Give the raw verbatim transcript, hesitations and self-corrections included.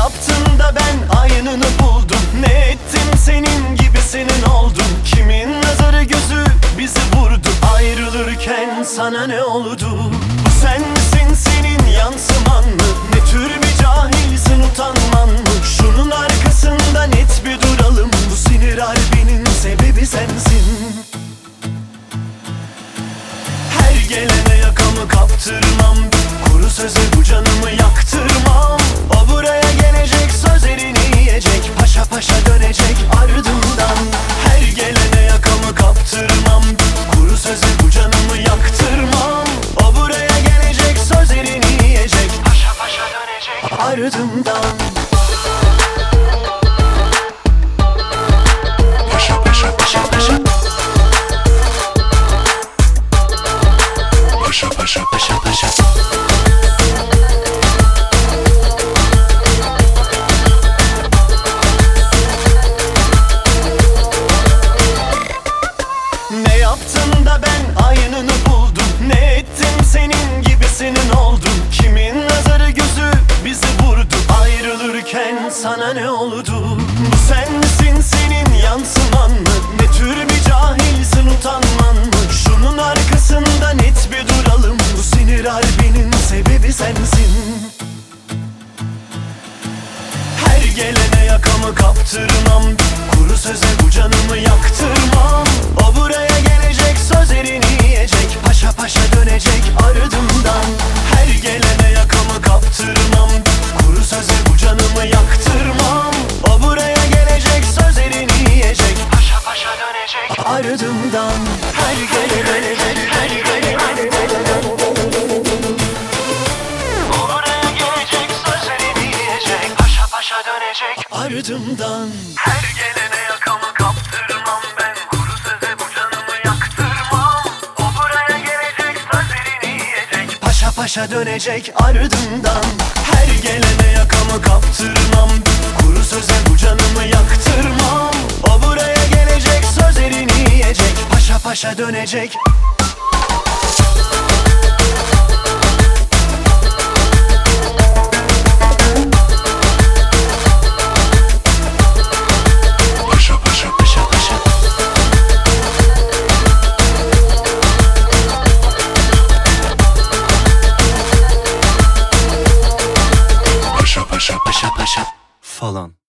yaptın da ben aynını buldum? Ne ettim senin gibisinin oldum? Kimin nazarı gözü bizi vurdu? Ayrılırken sana ne oldu? Bu sen misin, senin yansıman mı? Ne tür bir cahilsin, utanman mı? Şunun arkasında net bir duralım. Bu sinir harbinin sebebi sensin. Her gelene yakamı kaptırmam, kuru söze bu canımı yaktırmam. O buraya gelecek, sözlerini yiyecek, paşa paşa dönecek ardından. Her gelene yakamı kaptırmam, kuru söze bu canımı yaktırmam. O buraya gelecek, sözlerini yiyecek, paşa paşa dönecek ardından. Paşa paşa paşa paşa paşa paşa paşa paşa. Ne yaptın da ben aynını buldum? Ne ettim senin gibisinin oldum? Kimin nazarı gözü bizi vurdu? Ayrılırken sana ne oldu? Bu sen misin, senin yansıman mı? Ne tür bir cahilsin, utanman mı? Şunun arkasında net bir duralım. Bu sinir harbinin sebebi sensin. Her gelene yakamı kaptırmam, kuru söze bu canımı yaktırmam. O buraya gelecek, sözlerini yiyecek, paşa paşa dönecek ardından. Her gelene yakamı kaptırmam, kuru söze bu canımı yaktırmam. O buraya gelecek, sözlerini yiyecek, paşa paşa dönecek ardından. Her gelene, her gelene, her gelene o buraya gelecek, sözlerini yiyecek, paşa paşa dönecek ardından. Her gelene yakamı kaptırmam, ben kuru söze bu canımı yaktırmam. O buraya gelecek, sözlerini yiyecek, paşa paşa dönecek ardından. Her gelene yakamı kaptırmam, kuru söze bu canımı yaktırmam. O buraya gelecek, sözlerini yiyecek, paşa paşa dönecek. Paşa paşa paşa falan.